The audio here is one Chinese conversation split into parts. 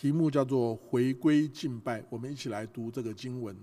题目叫做回归敬拜。我们一起来读这个经文，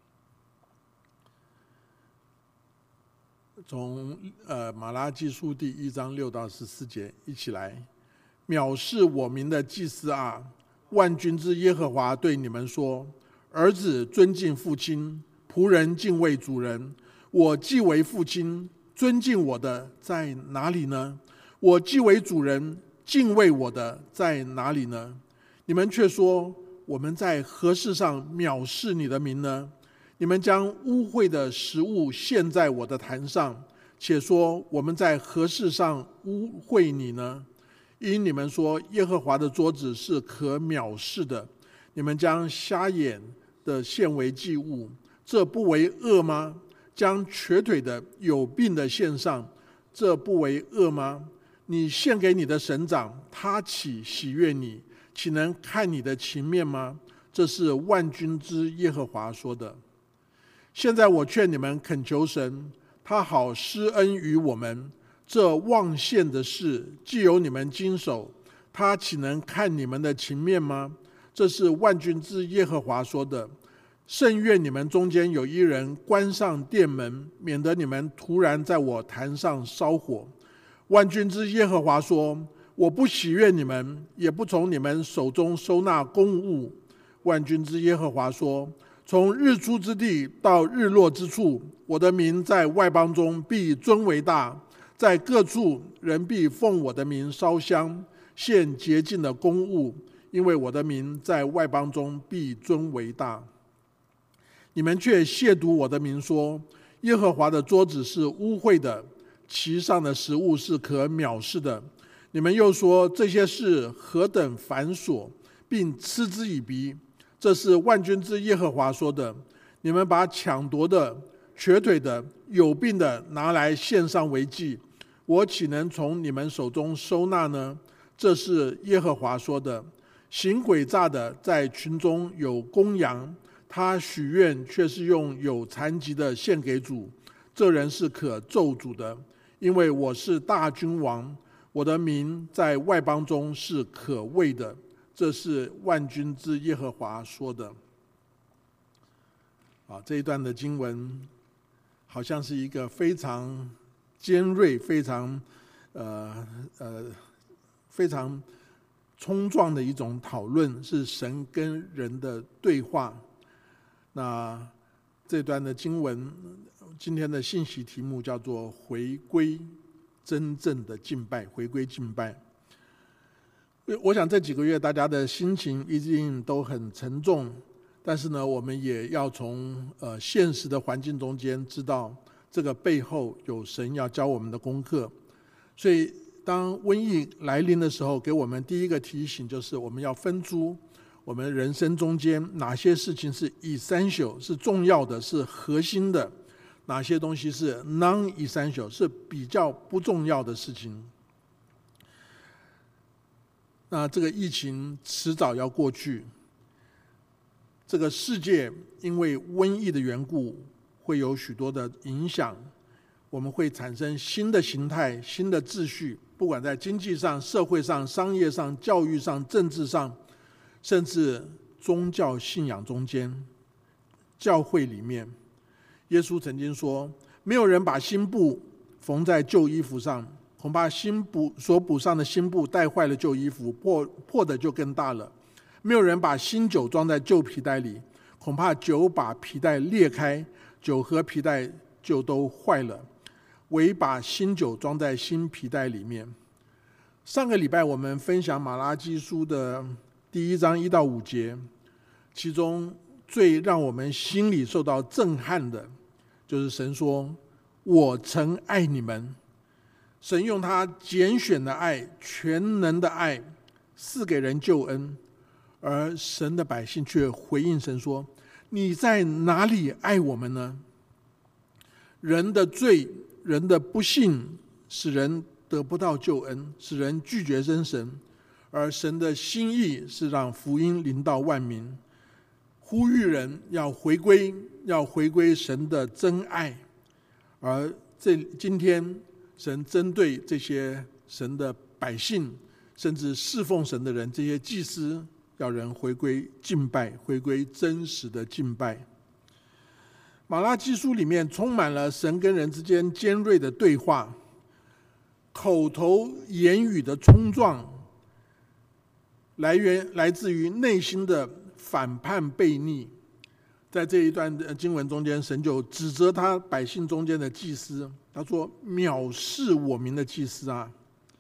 从马拉基书第1章6到14节，一起来。藐视我民的祭司啊，万军之耶和华对你们说：儿子尊敬父亲，仆人敬畏主人。我既为父亲，尊敬我的在哪里呢？我既为主人，敬畏我的在哪里呢？你们却说，我们在何事上藐视你的名呢？你们将污秽的食物献在我的坛上，且说我们在何事上污秽你呢？因你们说耶和华的桌子是可藐视的，你们将瞎眼的献为祭物，这不为恶吗？将瘸腿的有病的献上，这不为恶吗？你献给你的省长，他岂喜悦你？岂能看你的情面吗？这是万军之耶和华说的。现在我劝你们恳求神，他好施恩于我们。这妄献的事，既有你们经手，他岂能看你们的情面吗？这是万军之耶和华说的。甚愿你们中间有一人关上殿门，免得你们突然在我坛上烧火。万军之耶和华说：我不喜悦你们，也不从你们手中收纳公物。万军之耶和华说：从日出之地到日落之处，我的名在外邦中必尊为大，在各处人必奉我的名烧香，献洁净的公物，因为我的名在外邦中必尊为大。你们却亵渎我的名，说耶和华的桌子是污秽的，其上的食物是可藐视的。你们又说这些事何等繁琐，并嗤之以鼻。这是万军之耶和华说的。你们把抢夺的、瘸腿的、有病的拿来献上为祭，我岂能从你们手中收纳呢？这是耶和华说的。行诡诈的在群中有公羊，他许愿却是用有残疾的献给主，这人是可咒诅的，因为我是大君王，我的名在外邦中是可畏的。这是万军之耶和华说的。这一段的经文好像是一个非常尖锐、非常冲撞的一种讨论，是神跟人的对话。那这段的经文，今天的信息题目叫做回归真正的敬拜，回归敬拜。我想这几个月大家的心情一定都很沉重，但是呢，我们也要从现实的环境中间知道这个背后有神要教我们的功课。所以当瘟疫来临的时候，给我们第一个提醒就是我们要分出我们人生中间哪些事情是 essential 是重要的，是核心的，哪些东西是 non-essential 是比较不重要的事情。那这个疫情迟早要过去，这个世界因为瘟疫的缘故会有许多的影响，我们会产生新的形态、新的秩序，不管在经济上、社会上、商业上、教育上、政治上，甚至宗教信仰中间，教会里面，耶稣曾经说，没有人把新布缝在旧衣服上，恐怕所补上的新布带坏了旧衣服，破的就更大了。没有人把新酒装在旧皮袋里，恐怕酒把皮袋裂开，酒和皮袋就都坏了。唯把新酒装在新皮袋里面。上个礼拜我们分享马拉基书的第1章1到5节，其中最让我们心里受到震撼的，就是神说：我曾爱你们。神用他拣选的爱、全能的爱赐给人救恩，而神的百姓却回应神说：你在哪里爱我们呢？人的罪、人的不信使人得不到救恩，使人拒绝真神，而神的心意是让福音临到万民，呼吁人要回归神的真爱。而今天神针对这些神的百姓，甚至侍奉神的人，这些祭司要人回归敬拜，回归真实的敬拜。马拉基书里面充满了神跟人之间尖锐的对话，口头言语的冲撞，来自于内心的反叛悖逆。在这一段经文中间，神就指责他百姓中间的祭司，他说：藐视我民的祭司啊！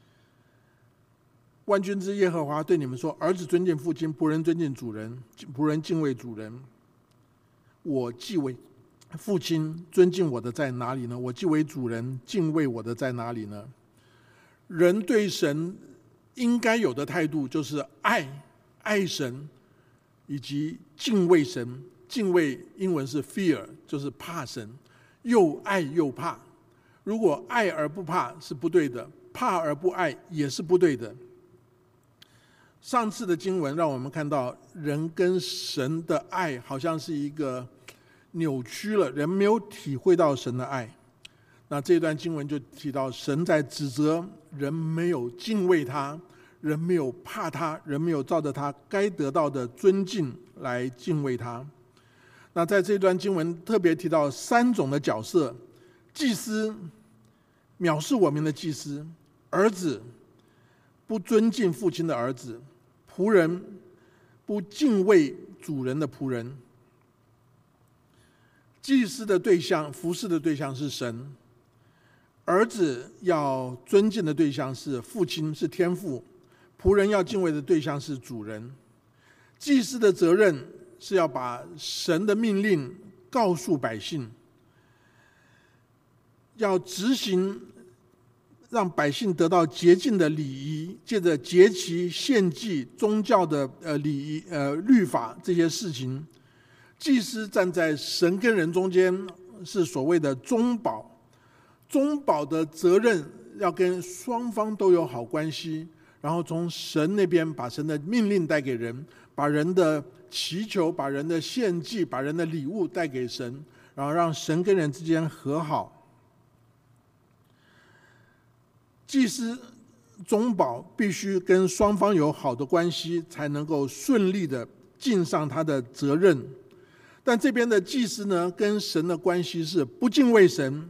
万军之耶和华对你们说：儿子尊敬父亲，仆人尊敬主人，仆人敬畏主人。我既为父亲，尊敬我的在哪里呢？我既为主人，敬畏我的在哪里呢？人对神应该有的态度就是爱神，以及敬畏神。敬畏英文是 fear， 就是怕神，又爱又怕。如果爱而不怕是不对的，怕而不爱也是不对的。上次的经文让我们看到，人跟神的爱好像是一个扭曲了，人没有体会到神的爱。那这段经文就提到，神在指责人没有敬畏他，人没有怕他，人没有照着他该得到的尊敬来敬畏他。那在这段经文特别提到3种的角色：祭司，藐视我民的祭司；儿子，不尊敬父亲的儿子；仆人，不敬畏主人的仆人。祭司的对象，服侍的对象是神；儿子要尊敬的对象是父亲，是天父；仆人要敬畏的对象是主人。祭司的责任是要把神的命令告诉百姓，要执行，让百姓得到洁净的礼仪，借着节期、献祭、宗教的礼仪、律法这些事情。祭司站在神跟人中间，是所谓的中保。中保的责任要跟双方都有好关系，然后从神那边把神的命令带给人，把人的祈求，把人的献祭，把人的礼物带给神，然后让神跟人之间和好。祭司中保必须跟双方有好的关系，才能够顺利的尽上他的责任。但这边的祭司呢，跟神的关系是不敬畏神，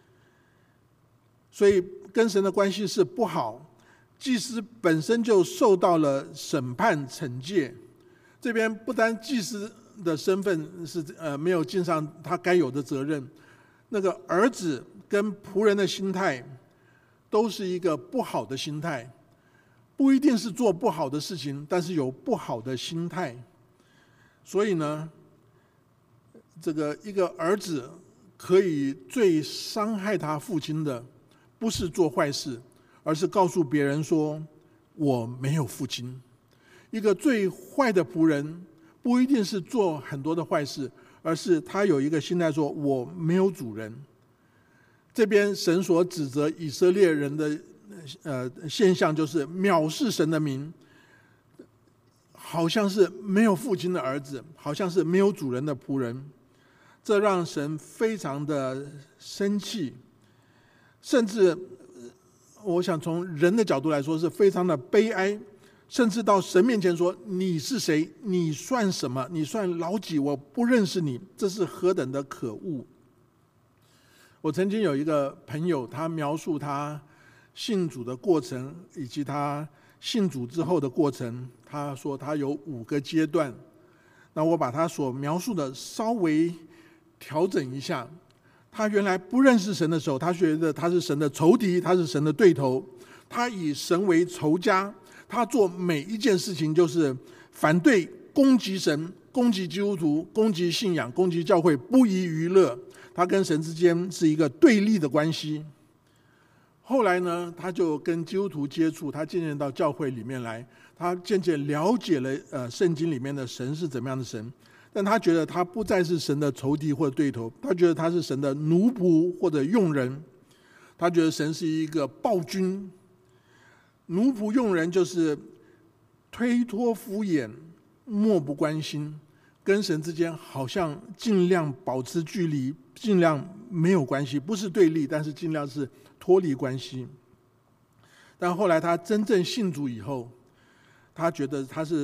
所以跟神的关系是不好。祭司本身就受到了审判惩戒。这边不单祭司的身份是没有尽上他该有的责任，那个儿子跟仆人的心态都是一个不好的心态，不一定是做不好的事情，但是有不好的心态。所以呢，这个一个儿子可以最伤害他父亲的，不是做坏事，而是告诉别人说我没有父亲。一个最坏的仆人不一定是做很多的坏事，而是他有一个心态说我没有主人。这边神所指责以色列人的现象，就是藐视神的名，好像是没有父亲的儿子，好像是没有主人的仆人。这让神非常的生气，甚至我想从人的角度来说是非常的悲哀，甚至到神面前说你是谁？你算什么？你算老几？我不认识你。这是何等的可恶！我曾经有一个朋友，他描述他信主的过程，以及他信主之后的过程。他说他有5个阶段。那我把他所描述的稍微调整一下。他原来不认识神的时候，他觉得他是神的仇敌，他是神的对头，他以神为仇家，他做每一件事情就是反对、攻击神、攻击基督徒、攻击信仰、攻击教会，不遗余力。他跟神之间是一个对立的关系。后来呢，他就跟基督徒接触，他渐渐到教会里面来，他渐渐了解了圣经里面的神是怎么样的神。但他觉得他不再是神的仇敌或者对头，他觉得他是神的奴仆或者用人。他觉得神是一个暴君。奴仆用人就是推脱敷衍，漠不关心，跟神之间好像尽量保持距离，尽量没有关系，不是对立，但是尽量是脱离关系。但后来他真正信主以后，他觉得他是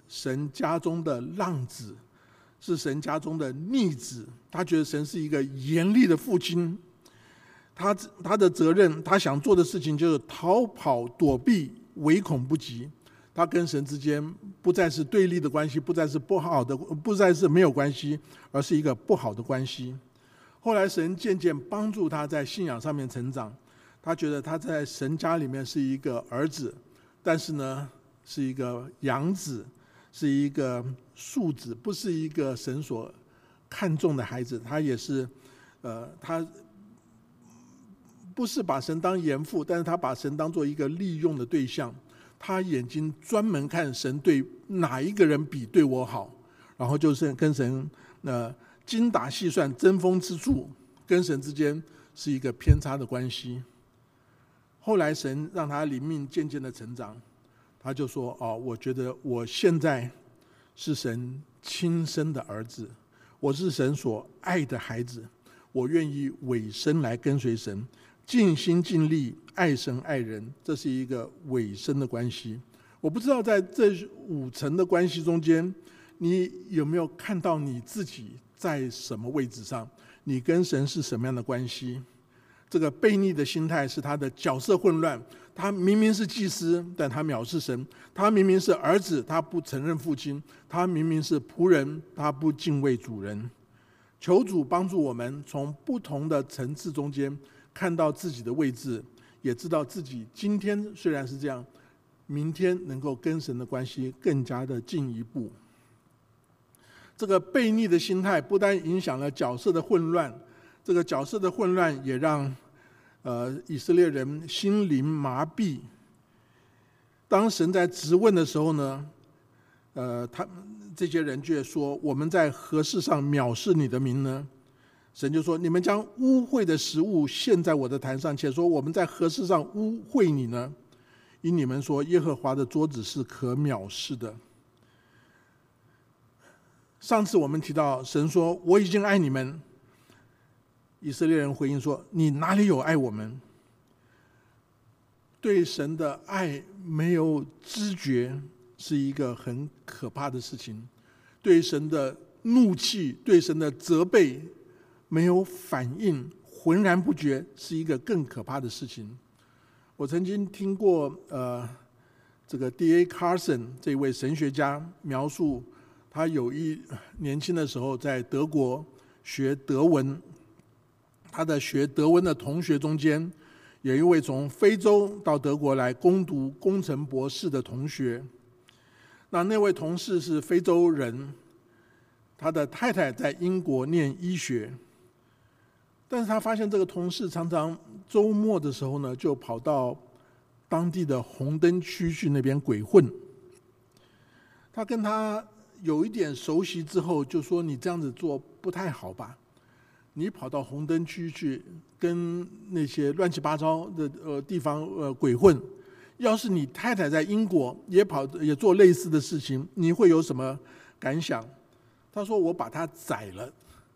神家中的浪子，是神家中的逆子。他觉得神是一个严厉的父亲，他的责任，他想做的事情就是逃跑躲避，唯恐不及。他跟神之间不再是对立的关系，不再是不好的，不再是没有关系，而是一个不好的关系。后来神渐渐帮助他在信仰上面成长，他觉得他在神家里面是一个儿子，但是呢是一个养子，是一个庶子，不是一个神所看重的孩子。他也是他不是把神当严父，但是他把神当作一个利用的对象。他眼睛专门看神对哪一个人比对我好，然后就是跟神精打细算，争锋之处，跟神之间是一个偏差的关系。后来神让他灵命渐渐的成长，他就说我觉得我现在是神亲生的儿子，我是神所爱的孩子，我愿意委身来跟随神，尽心尽力爱神爱人，这是一个委身的关系。我不知道在这5层的关系中间，你有没有看到你自己在什么位置上？你跟神是什么样的关系？这个悖逆的心态是他的角色混乱。他明明是祭司，但他藐视神；他明明是儿子，他不承认父亲；他明明是仆人，他不敬畏主人。求主帮助我们从不同的层次中间看到自己的位置，也知道自己今天虽然是这样，明天能够跟神的关系更加的进一步。这个悖逆的心态不单影响了角色的混乱，这个角色的混乱也让以色列人心灵麻痹。当神在质问的时候呢，这些人却说：“我们在何事上藐视你的名呢？”神就说：“你们将污秽的食物献在我的坛上，且说我们在何事上污秽你呢？因你们说耶和华的桌子是可藐视的。”上次我们提到，神说：“我已经爱你们。”以色列人回应说：“你哪里有爱我们？”对神的爱没有知觉是一个很可怕的事情，对神的怒气、对神的责备没有反应，浑然不觉是一个更可怕的事情。我曾经听过这个 D.A. Carson 这位神学家描述，他有一年轻的时候在德国学德文，他的学德文的同学中间有一位从非洲到德国来攻读工程博士的同学。那位同事是非洲人，他的太太在英国念医学，但是他发现这个同事常常周末的时候呢，就跑到当地的红灯区去那边鬼混。他跟他有一点熟悉之后，就说：“你这样子做不太好吧？你跑到红灯区去跟那些乱七八糟的地方鬼混，要是你太太在英国也做类似的事情，你会有什么感想？”他说：“我把他宰了。”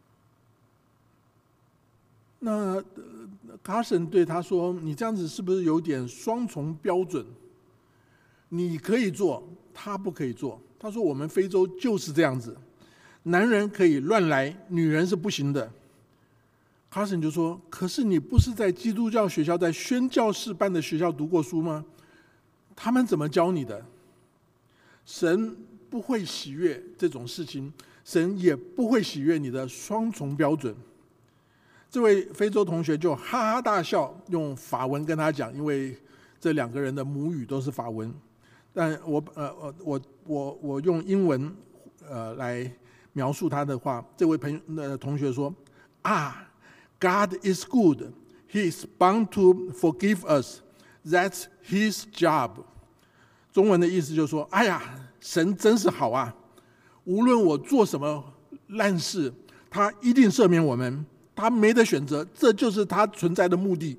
那卡森对他说：“你这样子是不是有点双重标准？你可以做，他不可以做。”他说：“我们非洲就是这样子，男人可以乱来，女人是不行的。”卡森就说：“可是你不是在基督教学校，在宣教士办的学校读过书吗？他们怎么教你的？神不会喜悦这种事情，神也不会喜悦你的双重标准。”这位非洲同学就哈哈大笑，用法文跟他讲，因为这2个人的母语都是法文。但我用英文来描述他的话，这位同学说：“God is good. He is bound to forgive us. That's His job.” 中文的意思就是说：“哎呀，神真是好啊！无论我做什么烂事，他一定赦免我们。他没得选择，这就是他存在的目的。”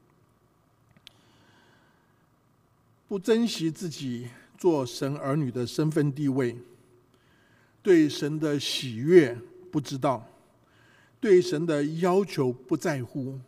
不珍惜自己做神儿女的身份地位，对神的喜悦不知道，对神的要求不在乎，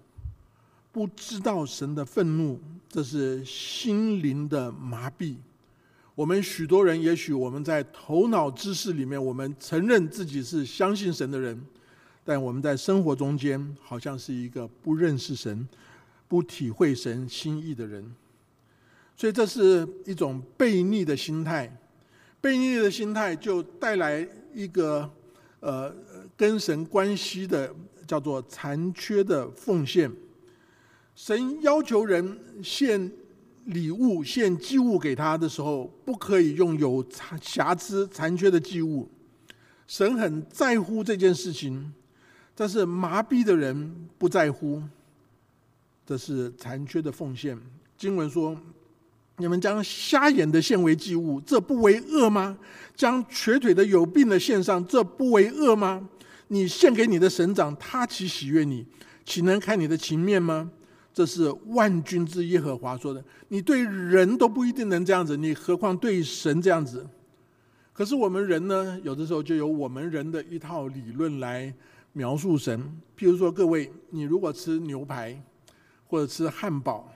不知道神的愤怒，这是心灵的麻痹。 我们许多人也许我们在头脑知识里面，我们承认自己是相信神的人，但我们在生活中间好像是一个不认识神、不体会神心意的人。所以这是一种悖逆的心态。悖逆的心态就带来一个跟神关系的叫做残缺的奉献。神要求人献礼物、献祭物给他的时候，不可以用有瑕疵、残缺的祭物。神很在乎这件事情，但是麻痹的人不在乎，这是残缺的奉献。经文说，你们将瞎眼的献为祭物，这不为恶吗？将瘸腿的有病的献上，这不为恶吗？你献给你的神长，他岂喜悦你？岂能看你的情面吗？这是万军之耶和华说的。你对人都不一定能这样子，你何况对神这样子？可是我们人呢，有的时候就有我们人的一套理论来描述神。譬如说，各位，你如果吃牛排或者吃汉堡，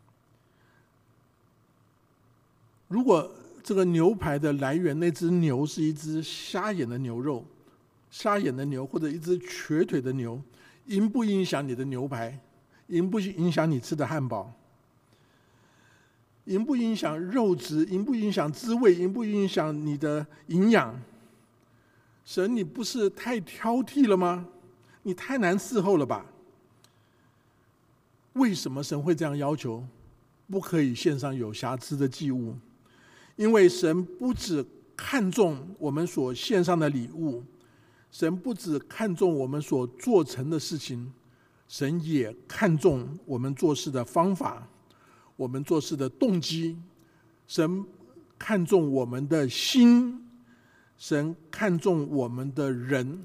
如果这个牛排的来源，那只牛是一只瞎眼的牛肉，瞎眼的牛或者一只瘸腿的牛，影不影响你的牛排？影不影响你吃的汉堡？影不影响肉质？影不影响滋味？影不影响你的营养？神，你不是太挑剔了吗？你太难伺候了吧？为什么神会这样要求？不可以献上有瑕疵的祭物。因为神不只看重我们所献上的礼物，神不只看重我们所做成的事情，神也看重我们做事的方法，我们做事的动机。神看重我们的心，神看重我们的人。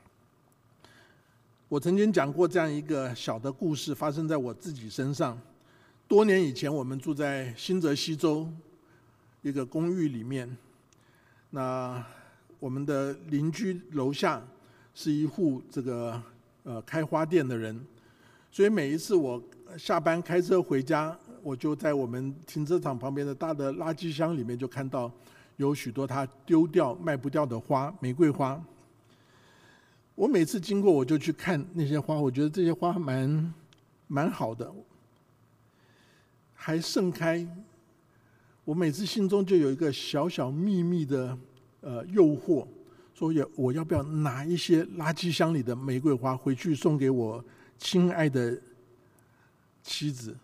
我曾经讲过这样一个小的故事，发生在我自己身上。多年以前，我们住在新泽西州一个公寓里面，那我们的邻居楼下是一户这个开花店的人，所以每一次我下班开车回家，我就在我们停车场旁边的大的垃圾箱里面就看到有许多他丢掉卖不掉的花，玫瑰花。我每次经过我就去看那些花，我觉得这些花蛮好的，还盛开。我每次心中就有一个小小秘密的诱惑，说我要不要拿一些垃圾箱里的玫瑰花回去送给我亲爱的妻子。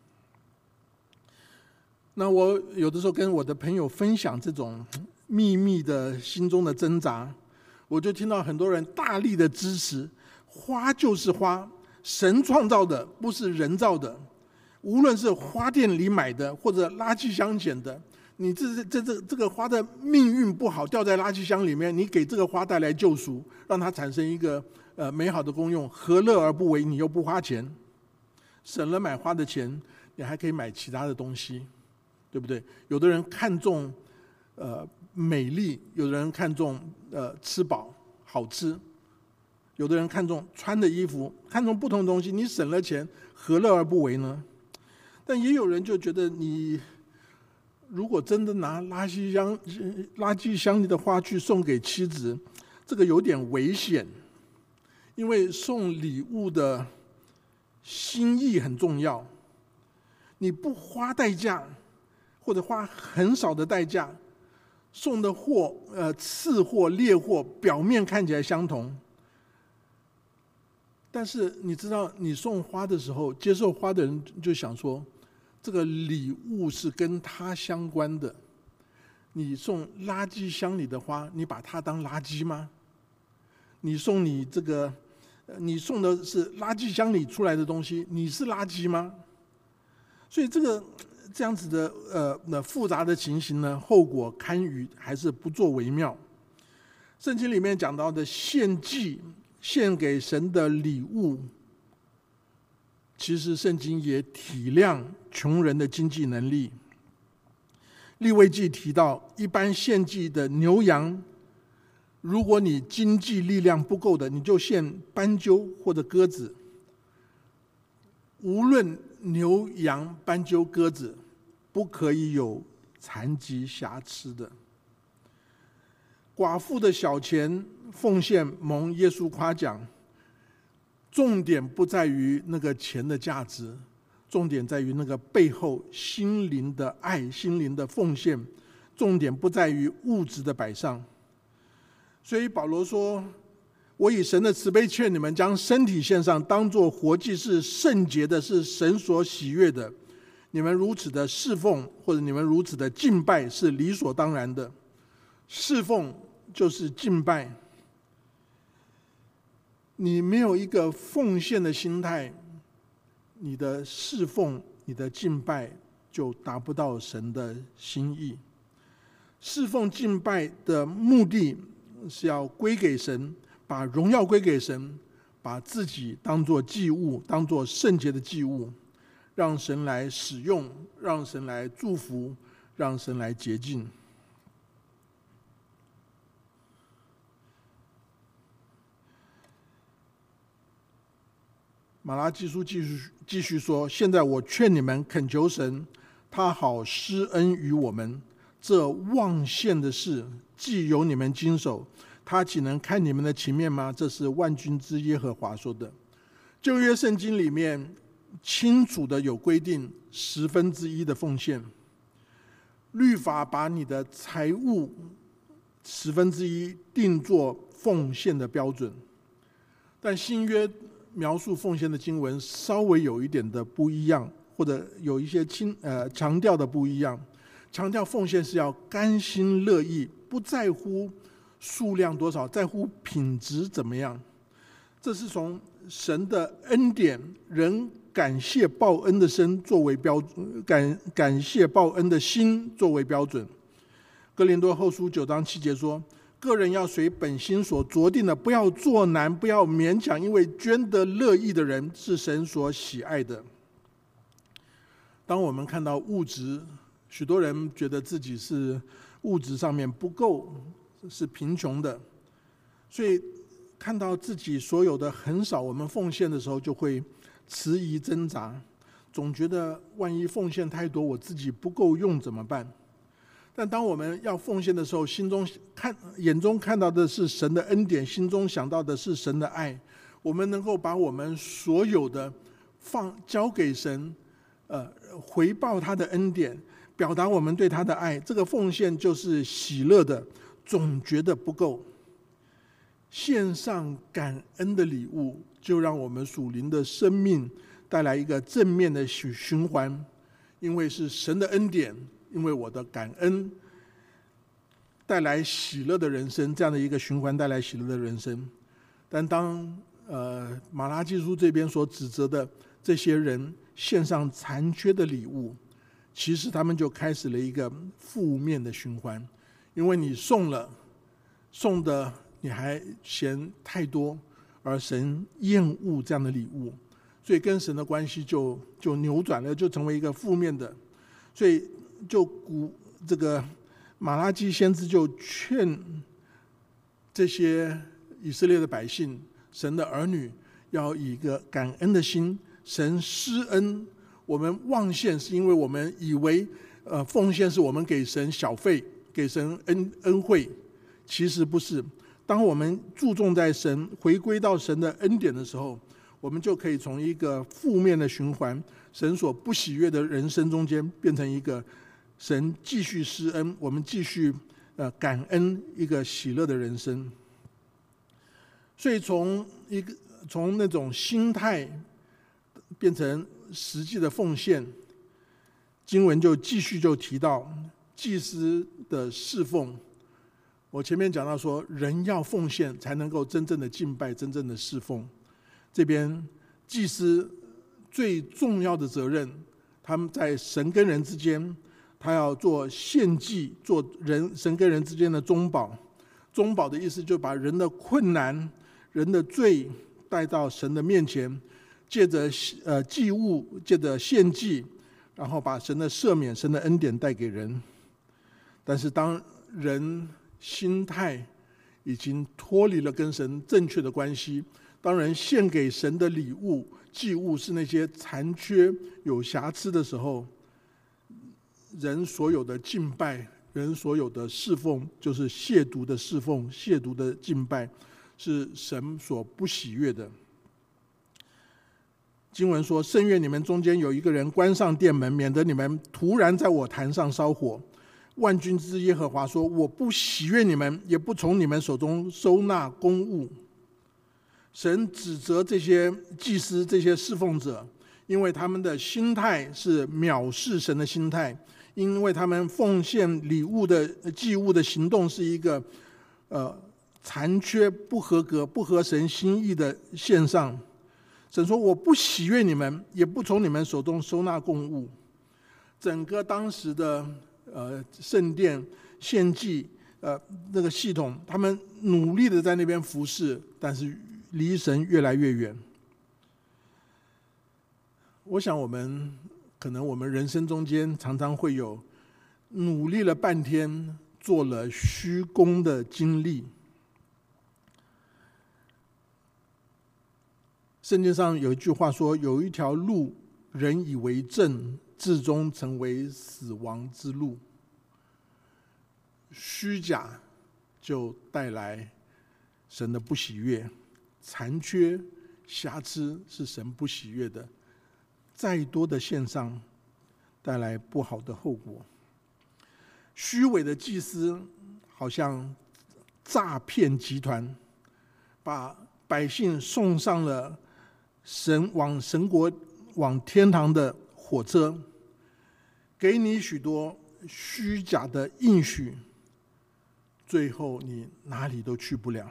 那我有的时候跟我的朋友分享这种秘密的心中的挣扎，我就听到很多人大力的支持，花就是花，神创造的，不是人造的。无论是花店里买的或者垃圾箱捡的，你这个花的命运不好，掉在垃圾箱里面，你给这个花带来救赎，让它产生一个美好的功用，何乐而不为？你又不花钱，省了买花的钱，你还可以买其他的东西，对不对？有的人看重美丽，有的人看重吃饱好吃，有的人看重穿的衣服，看重不同的东西，你省了钱，何乐而不为呢？但也有人就觉得，你如果真的拿垃圾箱里的花去送给妻子，这个有点危险，因为送礼物的心意很重要。你不花代价，或者花很少的代价，送的货次货劣货，表面看起来相同，但是你知道，你送花的时候，接受花的人就想说，这个礼物是跟他相关的。你送垃圾箱里的花，你把它当垃圾吗？你送的是垃圾箱里出来的东西，你是垃圾吗？所以这样子的复杂的情形呢，后果堪虞，还是不作为妙。圣经里面讲到的献祭，献给神的礼物，其实圣经也体谅穷人的经济能力。利未记提到，一般献祭的牛羊，如果你经济力量不够的，你就献斑鸠或者鸽子。无论牛羊斑鸠鸽子，不可以有残疾瑕疵的。寡妇的小钱奉献蒙耶稣夸奖，重点不在于那个钱的价值，重点在于那个背后心灵的爱、心灵的奉献，重点不在于物质的摆上。所以保罗说，我以神的慈悲劝你们，将身体献上，当作活祭，是圣洁的，是神所喜悦的。你们如此的侍奉，或者你们如此的敬拜，是理所当然的。侍奉就是敬拜，你没有一个奉献的心态，你的侍奉、你的敬拜就达不到神的心意。侍奉敬拜的目的是要归给神，把荣耀归给神，把自己当作祭物，当作圣洁的祭物，让神来使用，让神来祝福，让神来洁净。马拉基书继续说，现在我劝你们恳求神，他好施恩于我们，这忘献的事既由你们经手，他岂能看你们的情面吗？这是万军之耶和华说的。旧约圣经里面清楚的有规定1/10的奉献，律法把你的财物1/10定作奉献的标准，但新约描述奉献的经文稍微有一点的不一样，或者有一些强调的不一样。强调奉献是要甘心乐意，不在乎数量多少，在乎品质怎么样。这是从神的恩典，人感谢报恩的心作为标准，感谢报恩的心作为标准。哥林多后书9章7节说，个人要随本心所酌定的，不要作难，不要勉强，因为捐得乐意的人是神所喜爱的。当我们看到物质，许多人觉得自己是物质上面不够，是贫穷的，所以看到自己所有的很少，我们奉献的时候就会迟疑挣扎，总觉得万一奉献太多，我自己不够用怎么办？但当我们要奉献的时候，眼中看到的是神的恩典，心中想到的是神的爱，我们能够把我们所有的交给神，回报他的恩典，表达我们对他的爱。这个奉献就是喜乐的，总觉得不够。献上感恩的礼物，就让我们属灵的生命带来一个正面的循环，因为是神的恩典，因为我的感恩带来喜乐的人生，这样的一个循环带来喜乐的人生。但当马拉基书这边所指责的这些人献上残缺的礼物，其实他们就开始了一个负面的循环，因为你送的你还嫌太多，而神厌恶这样的礼物，所以跟神的关系就扭转了，就成为一个负面的。所以这个马拉基先知就劝这些以色列的百姓，神的儿女要以一个感恩的心，神施恩，我们忘献是因为我们以为奉献是我们给神小费，给神恩惠，其实不是。当我们注重在神，回归到神的恩典的时候，我们就可以从一个负面的循环，神所不喜悦的人生中间，变成一个神继续施恩，我们继续感恩，一个喜乐的人生。所以从那种心态变成实际的奉献，经文就继续就提到祭司的侍奉。我前面讲到说，人要奉献才能够真正的敬拜，真正的侍奉。这边祭司最重要的责任，他们在神跟人之间，他要做献祭，做神跟人之间的中保。中保的意思，就把人的困难、人的罪带到神的面前，借着祭物，借着献祭，然后把神的赦免、神的恩典带给人。但是当人心态已经脱离了跟神正确的关系，当人献给神的礼物、祭物是那些残缺有瑕疵的时候， 人所有的敬拜，人所有的侍奉，就是亵渎的侍奉，亵渎的敬拜，是神所不喜悦的。经文说：甚愿你们中间有一个人关上殿门，免得你们突然在我坛上烧火。万军之耶和华说：我不喜悦你们，也不从你们手中收纳公物。神指责这些祭司，这些侍奉者，因为他们的心态是藐视神的心态，因为他们奉献礼物的祭物的行动是一个残缺、不合格、不合神心意的献上。神说：我不喜悦你们，也不从你们手中收纳供物。整个当时的圣殿献祭那个系统，他们努力的在那边服侍，但是离神越来越远。我想可能我们人生中间常常会有努力了半天做了虚功的经历。圣经上有一句话说：有一条路人以为正，至终成为死亡之路。虚假就带来神的不喜悦，残缺瑕疵是神不喜悦的，再多的献上带来不好的后果。虚伪的祭司好像诈骗集团，把百姓送上了往神国、往天堂的火车，给你许多虚假的应许，最后你哪里都去不了。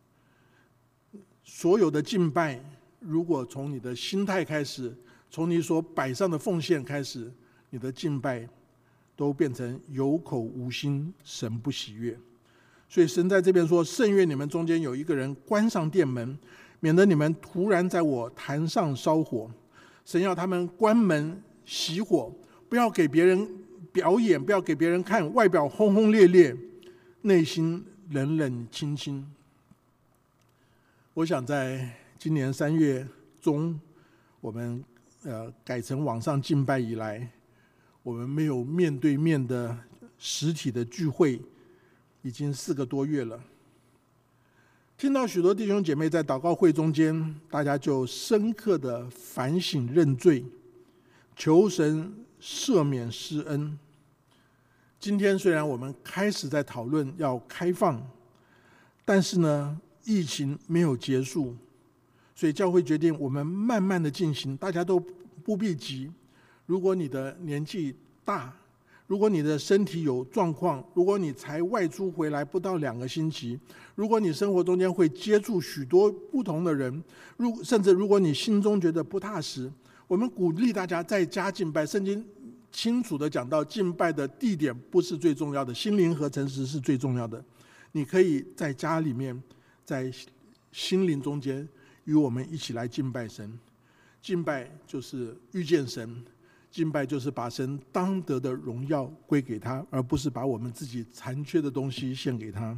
所有的敬拜，如果从你的心态开始，从你所摆上的奉献开始，你的敬拜都变成有口无心，神不喜悦。所以神在这边说：甚愿你们中间有一个人关上殿门，免得你们突然在我坛上烧火。神要他们关门熄火，不要给别人表演，不要给别人看，外表轰轰烈烈，内心冷冷清清。我想在今年3月中，我们改成网上敬拜以来，我们没有面对面的实体的聚会，已经4个多月了。听到许多弟兄姐妹在祷告会中间，大家就深刻的反省认罪，求神赦免施恩。今天虽然我们开始在讨论要开放，但是呢，疫情没有结束，所以教会决定我们慢慢的进行，大家都不必急。如果你的年纪大，如果你的身体有状况，如果你才外出回来不到2个星期，如果你生活中间会接触许多不同的人，甚至如果你心中觉得不踏实，我们鼓励大家在家敬拜。圣经清楚的讲到，敬拜的地点不是最重要的，心灵和诚实是最重要的。你可以在家里面，在心灵中间与我们一起来敬拜神。敬拜就是遇见神，敬拜就是把神当得的荣耀归给他，而不是把我们自己残缺的东西献给他。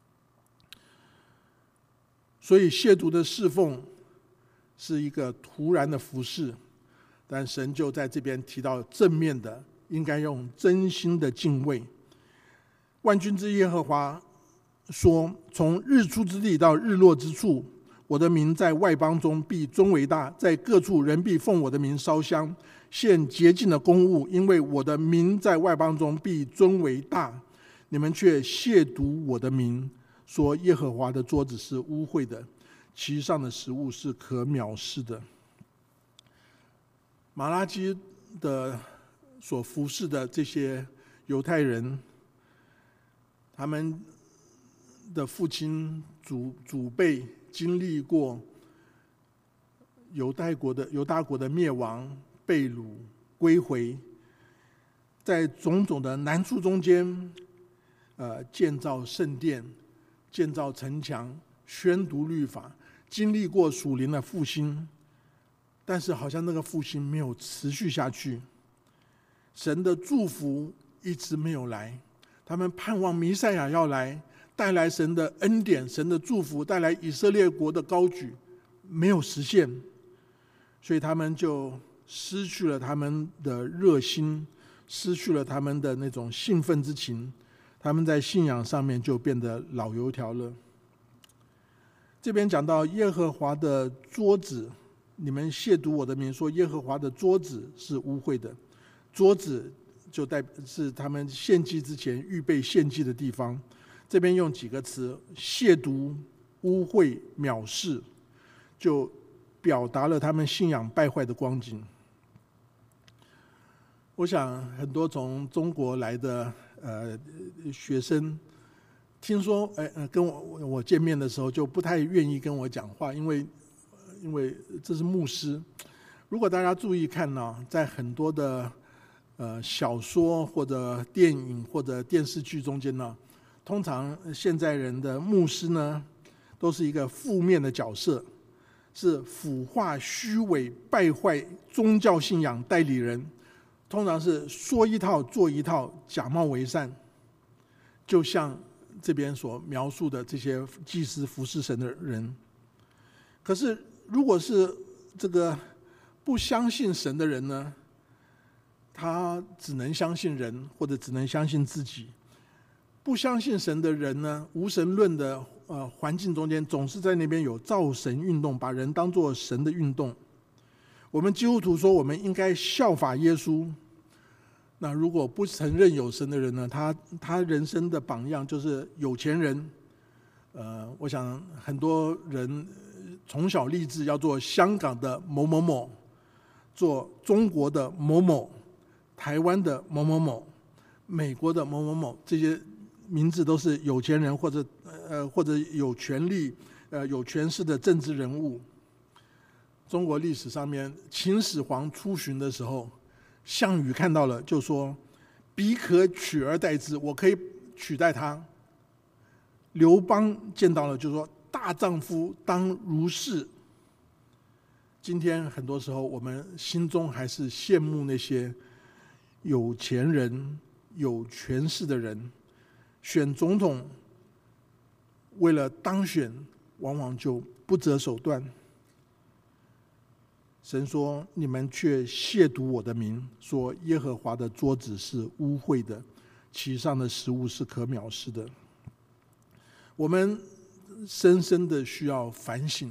所以亵渎的侍奉是一个突然的服事，但神就在这边提到正面的，应该用真心的敬畏。万军之耶和华说：从日出之地到日落之处，我的名在外邦中必尊为大，在各处人必奉我的名烧香，献洁净的供物，因为我的名在外邦中必尊为大。你们却亵渎我的名，说耶和华的桌子是污秽的，其上的食物是可藐视的。马拉基的所服侍的这些犹太人，他们的父亲祖辈经历过犹大国的灭亡、被掳、归回，在种种的难处中间，建造圣殿、建造城墙、宣读律法，经历过属灵的复兴，但是好像那个复兴没有持续下去，神的祝福一直没有来。他们盼望弥赛亚要来，带来神的恩典、神的祝福，带来以色列国的高举，没有实现，所以他们就失去了他们的热心， 失去了他们的那种兴奋之情，他们在信仰上面就变得老油条了。这边讲到耶和华的桌子，你们亵渎我的名，说耶和华的桌子是污秽的。桌子是他们献祭之前预备献祭的地方。这边用几个词：亵渎、污秽、藐视，就表达了他们信仰败坏的光景。我想很多从中国来的学生，听说跟我见面的时候就不太愿意跟我讲话，因为这是牧师。如果大家注意看呢，在很多的小说或者电影或者电视剧中间呢，通常现在人的牧师呢，都是一个负面的角色，是腐化、虚伪、败坏宗教信仰代理人，通常是说一套做一套，假冒为善。就像这边所描述的这些祭司服侍神的人。可是如果是这个不相信神的人呢，他只能相信人，或者只能相信自己。不相信神的人呢，无神论的环境中间，总是在那边有造神运动，把人当作神的运动。我们基督徒说，我们应该效法耶稣。那如果不承认有神的人呢，他人生的榜样就是有钱人。我想很多人从小立志要做香港的某某某，做中国的某某，台湾的某某某，美国的某某某，这些名字都是有钱人或者有权力、有权势的政治人物。中国历史上面，秦始皇出巡的时候，项羽看到了就说：“彼可取而代之，我可以取代他。”刘邦见到了就说：“大丈夫当如是。”今天很多时候，我们心中还是羡慕那些有钱人、有权势的人。选总统，为了当选，往往就不择手段。神说：“你们却亵渎我的名，说耶和华的桌子是污秽的，其上的食物是可藐视的。”我们深深的需要反省，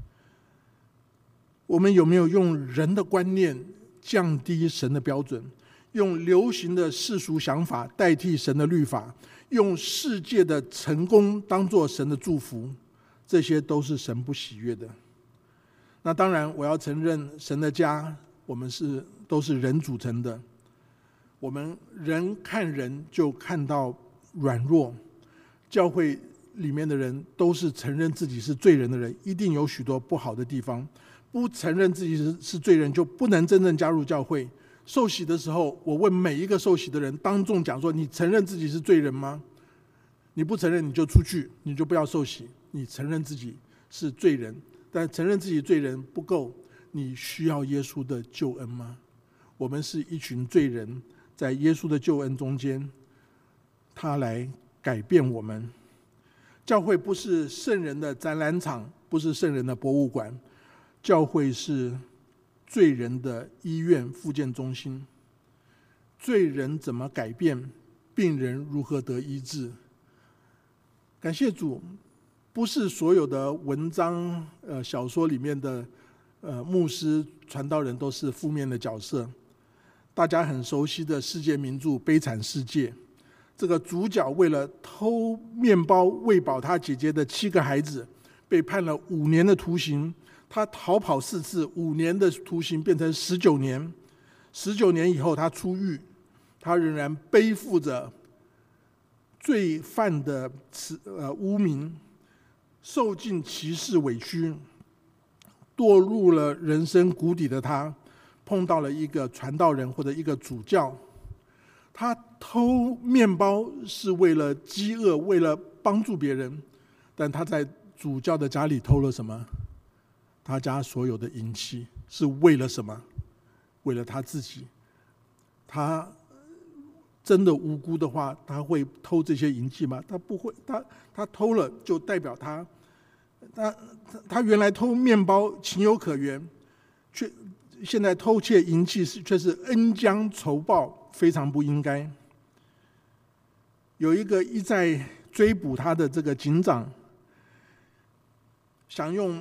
我们有没有用人的观念降低神的标准，用流行的世俗想法代替神的律法，用世界的成功当作神的祝福？这些都是神不喜悦的。那当然，我要承认，神的家我们都是人组成的。我们人看人就看到软弱，教会里面的人都是承认自己是罪人的人，一定有许多不好的地方。不承认自己是罪人，就不能真正加入教会。受洗的时候，我问每一个受洗的人，当众讲说：“你承认自己是罪人吗？你不承认，你就出去，你就不要受洗。你承认自己是罪人。但承认自己罪人不够，你需要耶稣的救恩吗？”我们是一群罪人，在耶稣的救恩中间，他来改变我们。教会不是圣人的展览场，不是圣人的博物馆，教会是罪人的医院复健中心。罪人怎么改变，病人如何得医治？感谢主，不是所有的文章、小说里面的牧师、传道人都是负面的角色。大家很熟悉的世界名著《悲惨世界》，这个主角为了偷面包喂饱他姐姐的7个孩子，被判了5年的徒刑。他逃跑4次，5年的徒刑变成19年。19年以后他出狱，他仍然背负着罪犯的污名，受尽歧视委屈，堕入了人生谷底的他，碰到了一个传道人或者一个主教。他偷面包是为了饥饿，为了帮助别人，但他在主教的家里偷了什么？他家所有的银器是为了什么？为了他自己。他真的无辜的话，他会偷这些银器吗？他不会。他偷了，就代表他原来偷面包情有可原，却现在偷窃淫器却是恩将仇报，非常不应该。有一个一再追捕他的这个警长，想用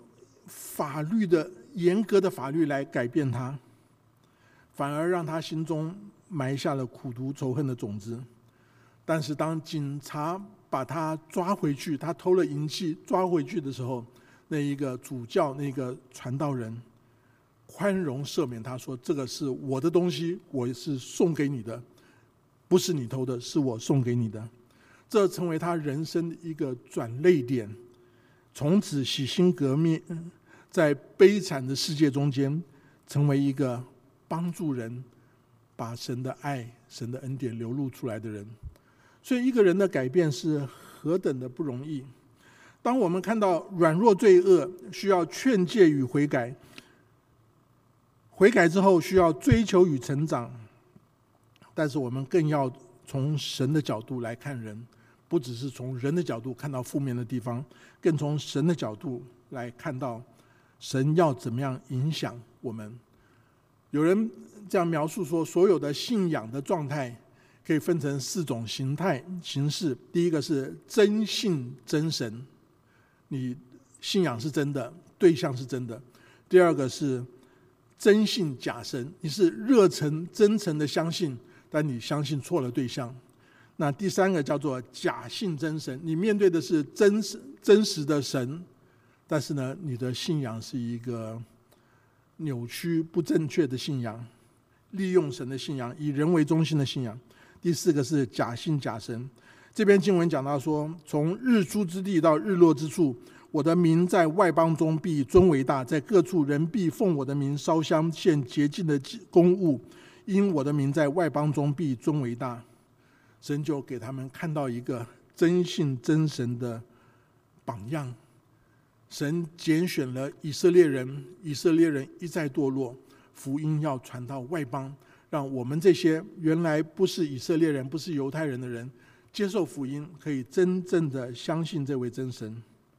严格的法律来改变他，反而让他心中埋下了苦毒仇恨的种子。但是当警察把他抓回去，他偷了银器抓回去的时候，那一个主教，那个传道人宽容赦免他，说这个是我的东西，我是送给你的，不是你偷的，是我送给你的。这成为他人生的一个转捩点，从此洗心革面，在悲惨的世界中间成为一个帮助人把神的爱、神的恩典流露出来的人。所以一个人的改变是何等的不容易。当我们看到软弱罪恶需要劝诫与悔改，悔改之后需要追求与成长，但是我们更要从神的角度来看人，不只是从人的角度看到负面的地方，更从神的角度来看到神要怎么样影响我们。有人这样描述说，所有的信仰的状态可以分成4种形式。第一个是真信真神，你信仰是真的，对象是真的。第二个是真信假神，你是热诚真诚的相信，但你相信错了对象。那第三个叫做假信真神，你面对的是真实的神，但是呢，你的信仰是一个扭曲不正确的信仰，利用神的信仰，以人为中心的信仰。第4个是假信假神。这边经文讲到说，从日出之地到日落之处，我的名在外邦中必尊为大，在各处人必奉我的名烧香献洁净的公物，因我的名在外邦中必尊为大。神就给他们看到一个真信真神的榜样。神拣选了以色列人，以色列人一再堕落，福音要传到外邦，让我们这些原来不是以色列人、不是犹太人的人，接受福音，可以真正的相信这位真神。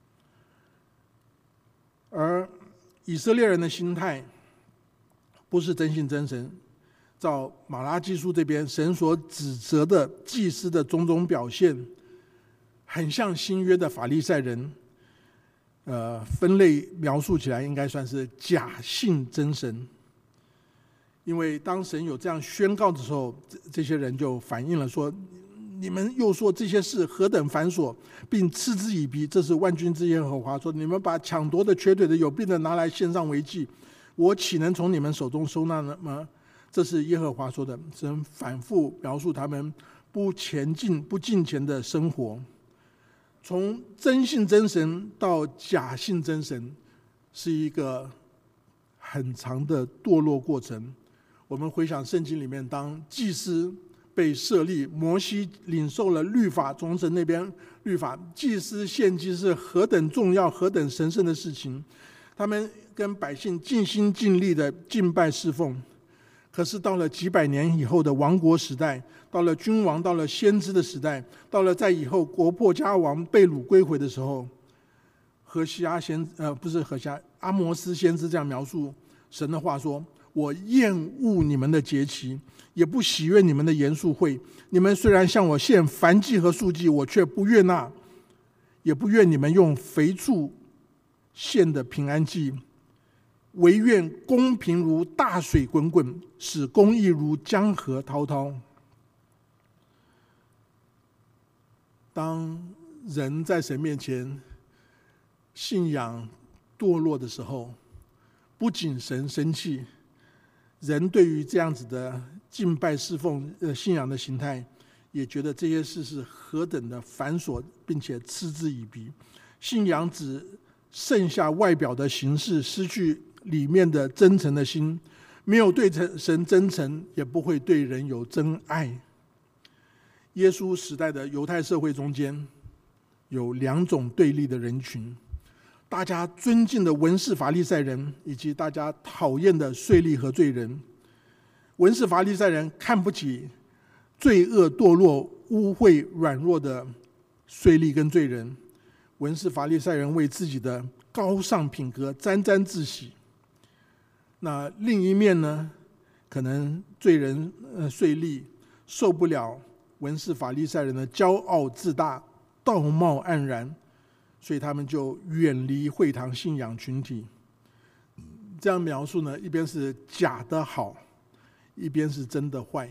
而以色列人的心态不是真信真神，照马拉基书这边神所指责的祭司的种种表现，很像新约的法利赛人，分类描述起来应该算是假信真神。因为当神有这样宣告的时候，这些人就反映了说，你们又说这些事何等繁琐，并嗤之以鼻。这是万军之耶和华说，你们把抢夺的、瘸腿的、有病的拿来献上为祭，我岂能从你们手中收纳呢吗？这是耶和华说的。神反复描述他们不前进、不敬虔的生活。从真信真神到假信真神，是一个很长的堕落过程。我们回想圣经里面，当祭司被设立，摩西领受了律法，从神那边律法，祭司献祭是何等重要、何等神圣的事情。他们跟百姓尽心尽力的敬拜侍奉。可是到了几百年以后的王国时代，到了君王、到了先知的时代，到了在以后国破家亡、被掳归回的时候，阿摩斯先知这样描述神的话说，我厌恶你们的节期，也不喜悦你们的严肃会。你们虽然向我献燔祭和素祭，我却不悦纳，也不愿你们用肥畜献的平安祭。惟愿公平如大水滚滚，使公义如江河滔滔。当人在神面前信仰堕落的时候，不仅神生气，人对于这样子的敬拜侍奉信仰的形态，也觉得这些事是何等的繁琐，并且嗤之以鼻。信仰只剩下外表的形式，失去里面的真诚的心，没有对神真诚，也不会对人有真爱。耶稣时代的犹太社会中间有2种对立的人群，大家尊敬的文士法利赛人，以及大家讨厌的税吏和罪人。文士法利赛人看不起罪恶堕落、污秽软弱的税吏跟罪人，文士法利赛人为自己的高尚品格沾沾自喜。 那另一面呢，可能罪人税吏受不了文士法利赛人的骄傲自大、道貌岸然，所以他们就远离会堂信仰群体。这样描述呢，一边是假的好，一边是真的坏。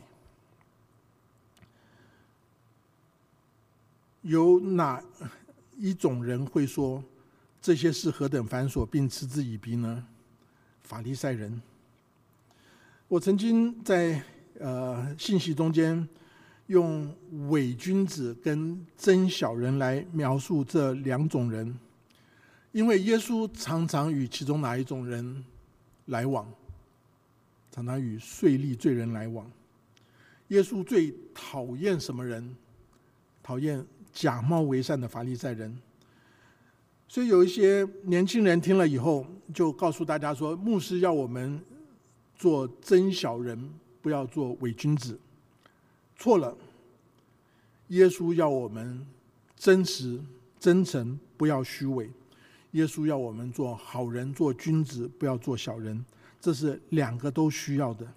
有哪一种人会说这些事何等繁琐，并嗤之以鼻呢？法利赛人。我曾经在信息中间用伪君子跟真小人来描述这两种人，因为耶稣常常与其中哪一种人来往，常常与税吏罪人来往。耶稣最讨厌什么人？讨厌假冒为善的法利赛人。所以有一些年轻人听了以后，就告诉大家说，牧师要我们做真小人，不要做伪君子。错了，耶稣要我们真实真诚，不要虚伪。耶稣要我们做好人，做君子，不要做小人，这是两个都需要的。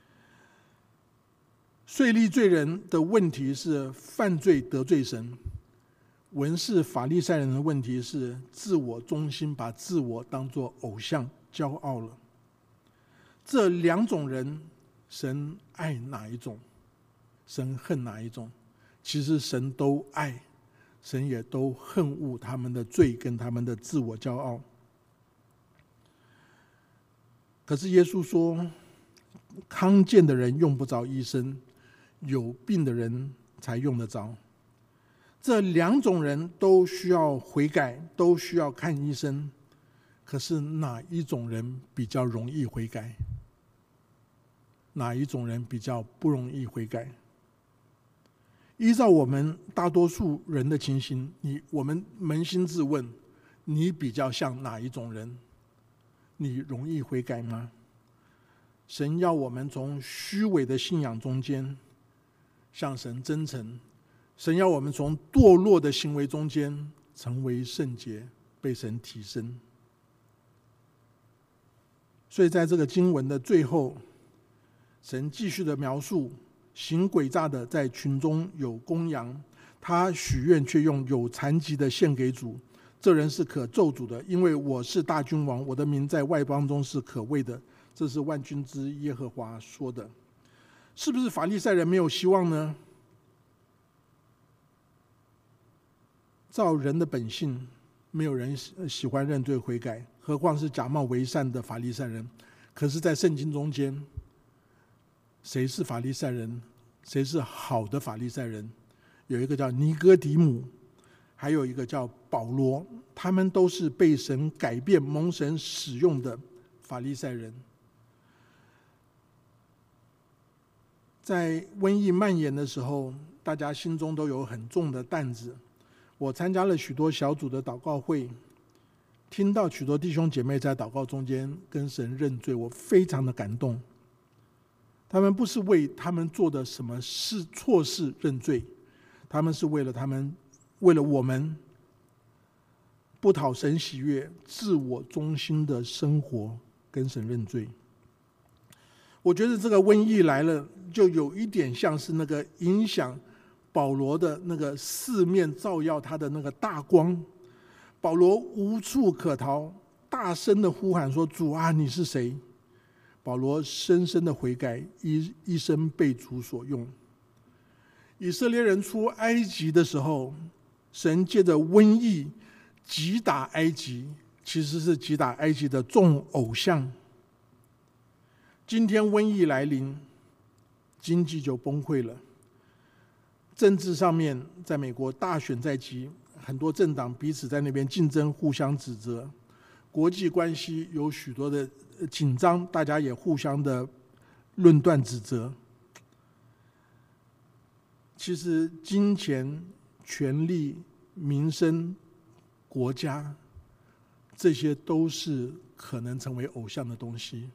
税吏罪人的问题是犯罪得罪神，文士法利赛人的问题是自我中心，把自我当作偶像，骄傲了。这两种人，神爱哪一种？神恨哪一种？其实神都爱，神也都恨恶他们的罪跟他们的自我骄傲。可是耶稣说，康健的人用不着医生，有病的人才用得着。这两种人都需要悔改，都需要看医生。可是哪一种人比较容易悔改？哪一种人比较不容易悔改？依照我们大多数人的情形，我们扪心自问，你比较像哪一种人？你容易悔改吗？神要我们从虚伪的信仰中间向神真诚，神要我们从堕落的行为中间成为圣洁，被神提升。所以在这个经文的最后，神继续的描述行诡诈的在群中有公羊，他许愿却用有残疾的献给主，这人是可咒诅的，因为我是大君王，我的名在外邦中是可畏的。这是万军之耶和华说的。是不是法利赛人没有希望呢？照人的本性，没有人喜欢认罪悔改，何况是假冒为善的法利赛人。可是在圣经中间，谁是法利赛人？谁是好的法利赛人？有一个叫尼哥底母，还有一个叫保罗，他们都是被神改变、蒙神使用的法利赛人。在瘟疫蔓延的时候，大家心中都有很重的担子。我参加了许多小组的祷告会，听到许多弟兄姐妹在祷告中间跟神认罪，我非常的感动。他们不是为他们做的什么事错事认罪，他们是为了我们不讨神喜悦、自我中心的生活跟神认罪。我觉得这个瘟疫来了，就有一点像是那个影响保罗的那个四面照耀他的那个大光。保罗无处可逃，大声的呼喊说：“主啊，你是谁？”保罗深深的悔改，一生被主所用。以色列人出埃及的时候，神借着瘟疫击打埃及，其实是击打埃及的众偶像。今天瘟疫来临，经济就崩溃了。政治上面，在美国大选在即，很多政党彼此在那边竞争，互相指责。国际关系有许多的紧张，大家也互相的论断指责。其实金钱、权力、民生、国家，这些都是可能成为偶像的东西。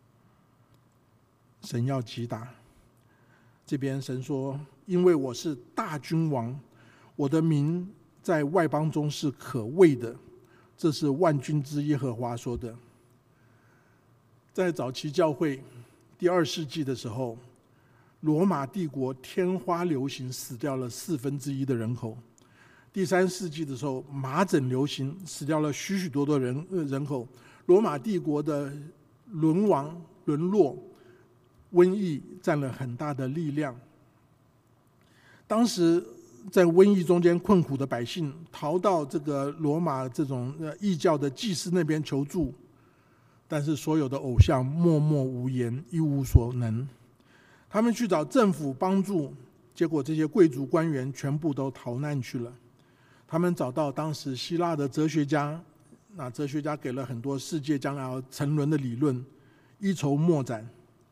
神要击打。这边神说：“因为我是大君王，我的名在外邦中是可畏的。”这是万军之耶和华说的。 在早期教会第2世纪的时候，罗马帝国天花流行死掉了1/4的人口。第3世纪的时候，麻疹流行死掉了许多的人口。罗马帝国的沦亡沦落，瘟疫占了很大的力量。当时在瘟疫中间困苦的百姓逃到这个罗马这种异教的祭司那边求助，但是所有的偶像默默无言，一无所能。他们去找政府帮助，结果这些贵族官员全部都逃难去了。他们找到当时希腊的哲学家，那哲学家给了很多世界将来要沉沦的理论，一筹莫展。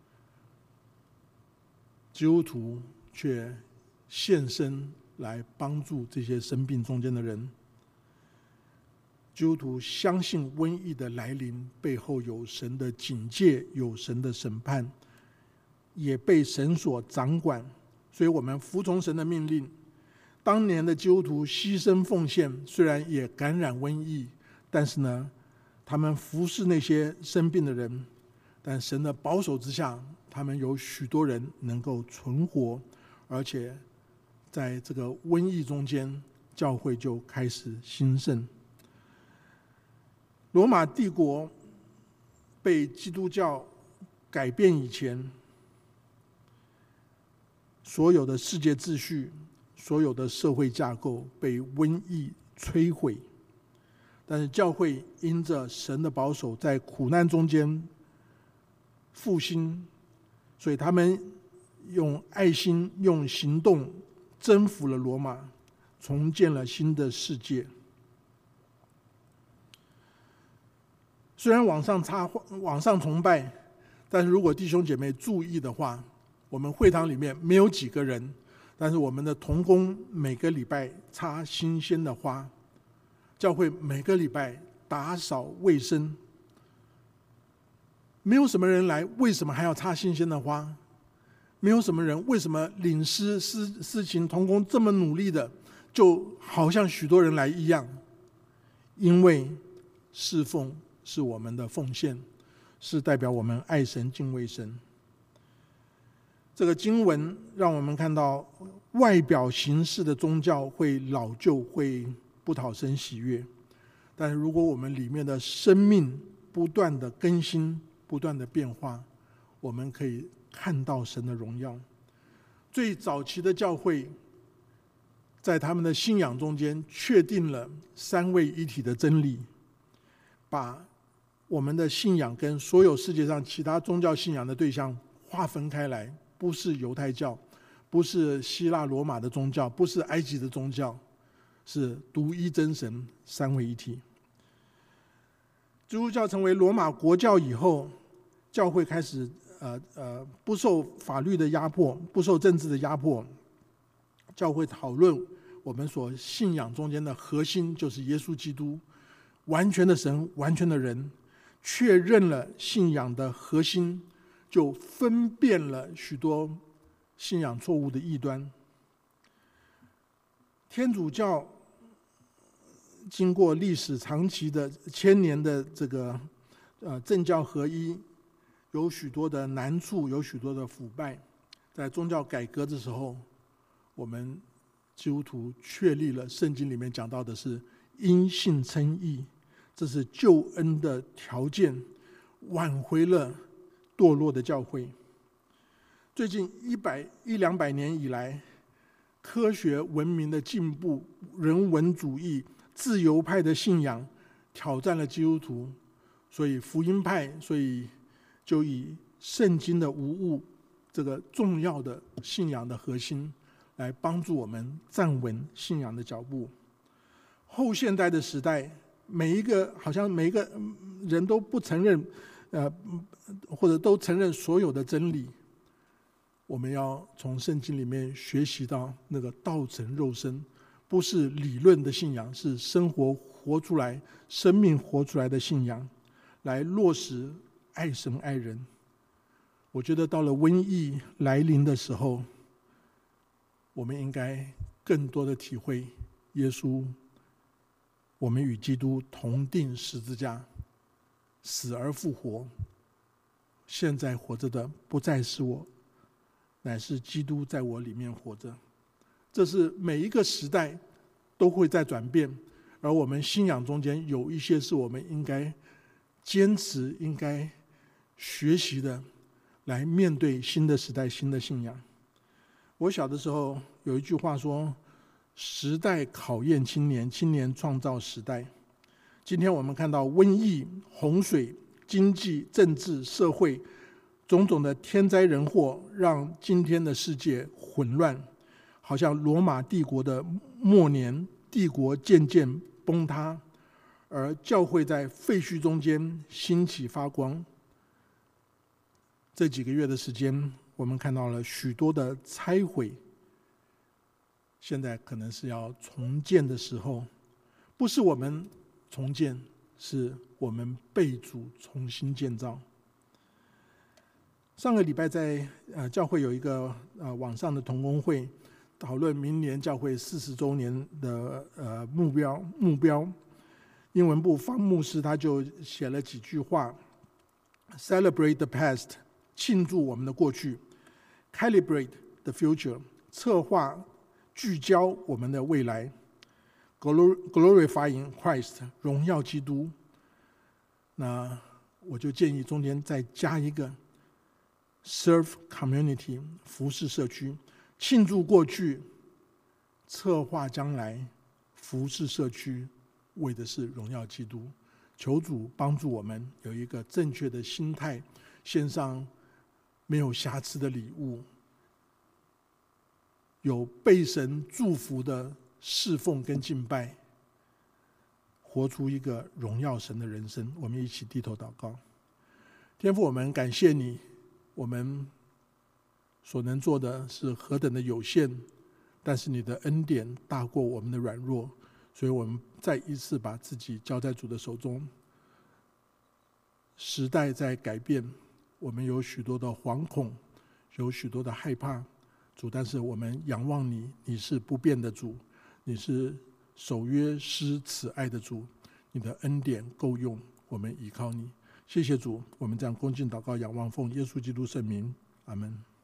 基督徒却现身来帮助这些生病中间的人。基督徒相信瘟疫的来临背后有神的警戒，有神的审判，也被神所掌管，所以我们服从神的命令。当年的基督徒牺牲奉献，虽然也感染瘟疫，但是呢，他们服侍那些生病的人，但神的保守之下，他们有许多人能够存活，而且在这个瘟疫中间，教会就开始兴盛。罗马帝国被基督教改变以前，所有的世界秩序，所有的社会架构被瘟疫摧毁，但是教会因着神的保守，在苦难中间复兴，所以他们用爱心、用行动征服了罗马，重建了新的世界。虽然网上崇拜，但是如果弟兄姐妹注意的话，我们会堂里面没有几个人，但是我们的同工每个礼拜插新鲜的花，教会每个礼拜打扫卫生。没有什么人来，为什么还要插新鲜的花？没有什么人，为什么领诗司琴同工这么努力的，就好像许多人来一样？因为侍奉是我们的奉献，是代表我们爱神敬畏神。这个经文让我们看到，外表形式的宗教会老旧，会不讨神喜悦，但是如果我们里面的生命不断的更新，不断的变化，我们可以看到神的荣耀。最早期的教会在他们的信仰中间确定了三位一体的真理，把我们的信仰跟所有世界上其他宗教信仰的对象划分开来，不是犹太教，不是希腊罗马的宗教，不是埃及的宗教，是独一真神，三位一体。基督教成为罗马国教以后，教会开始不受法律的压迫，不受政治的压迫，教会讨论我们所信仰中间的核心，就是耶稣基督，完全的神，完全的人，确认了信仰的核心，就分辨了许多信仰错误的异端。天主教经过历史长期的千年的这个政教合一，有许多的难处，有许多的腐败。在宗教改革的时候，我们基督徒确立了圣经里面讲到的是因信称义，这是救恩的条件，挽回了堕落的教会。最近100-200年以来，科学文明的进步，人文主义、自由派的信仰挑战了基督徒，所以福音派就以圣经的无误这个重要的信仰的核心来帮助我们站稳信仰的脚步。后现代的时代，好像每一个人都不承认或者都承认所有的真理。我们要从圣经里面学习到那个道成肉身，不是理论的信仰，是生活活出来、生命活出来的信仰，来落实爱神爱人。我觉得到了瘟疫来临的时候，我们应该更多的体会耶稣，我们与基督同定十字架，死而复活， 现在活着的不再是我，乃是基督在我里面活着。这是每一个时代都会在转变，而我们信仰中间有一些是我们应该坚持、应该学习的，来面对新的时代、新的信仰。我小的时候有一句话说：时代考验青年，青年创造时代。今天我们看到瘟疫、洪水、经济、政治、社会种种的天灾人祸，让今天的世界混乱，好像罗马帝国的末年，帝国渐渐崩塌，而教会在废墟中间兴起发光。这几个月的时间，我们看到了许多的拆毁，现在可能是要重建的时候，不是我们重建，是我们被主重新建造。上个礼拜在教会有一个网上的同工会，讨论明年教会40周年的目标。英文部方牧师他就写了几句话 ：Celebrate the past， 庆祝我们的过去 ；Calibrate the future， 策划聚焦我们的未来。Glorifying Christ， 荣耀基督。那我就建议中间再加一个 Serve Community， 服侍社区，庆祝过去，策划将来，服侍社区，为的是荣耀基督。求主帮助我们有一个正确的心态，献上没有瑕疵的礼物，有被神祝福的侍奉跟敬拜，活出一个荣耀神的人生。我们一起低头祷告。天父，我们感谢你，我们所能做的是何等的有限，但是你的恩典大过我们的软弱，所以我们再一次把自己交在主的手中。时代在改变，我们有许多的惶恐，有许多的害怕，主，但是我们仰望你，你是不变的主，你是守约施慈爱的主，你的恩典够用，我们依靠你。谢谢主，我们这样恭敬祷告仰望，奉耶稣基督圣名，阿们。